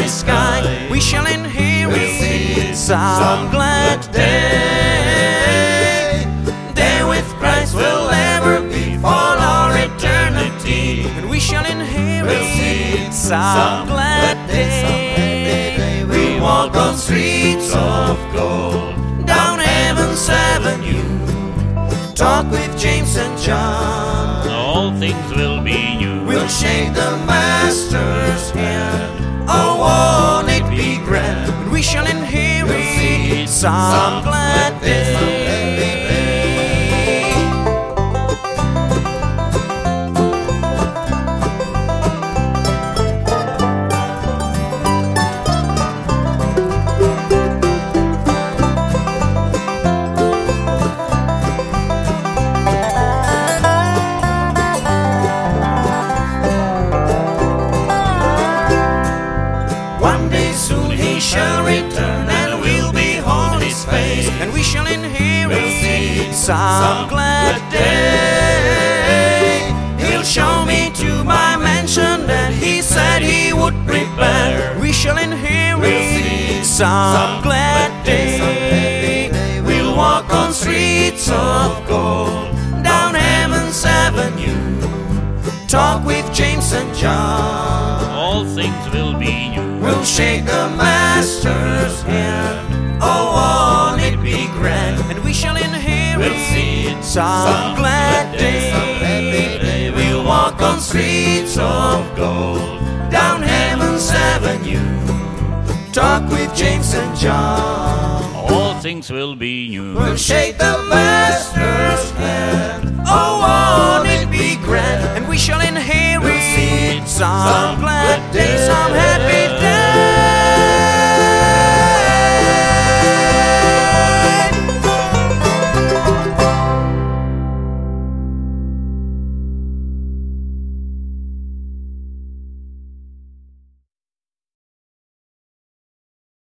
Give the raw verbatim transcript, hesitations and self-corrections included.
sky. We shall inherit some glad day. There with Christ will ever be for our eternity. And we shall inherit some glad day. We walk on streets of gold, down Heaven's Avenue, talk with James and John. All things will be new. We'll shake the Master's hand. Oh, won't it be grand? And we shall inherit some glad day. Shall return and we'll behold his face, and we shall inherit some glad day. He'll show me to my mansion that he said he would prepare. We shall inherit some glad day. We'll walk on streets of gold, down Heaven's Avenue, talk with James and John. All things will be new. We'll shake the Master's hand. Oh, won't it be grand? And we shall inherit some glad day. We'll walk on streets of gold, down Heaven's Avenue, talk with James and John. All things will be new. We'll shake the Master's hand. Oh,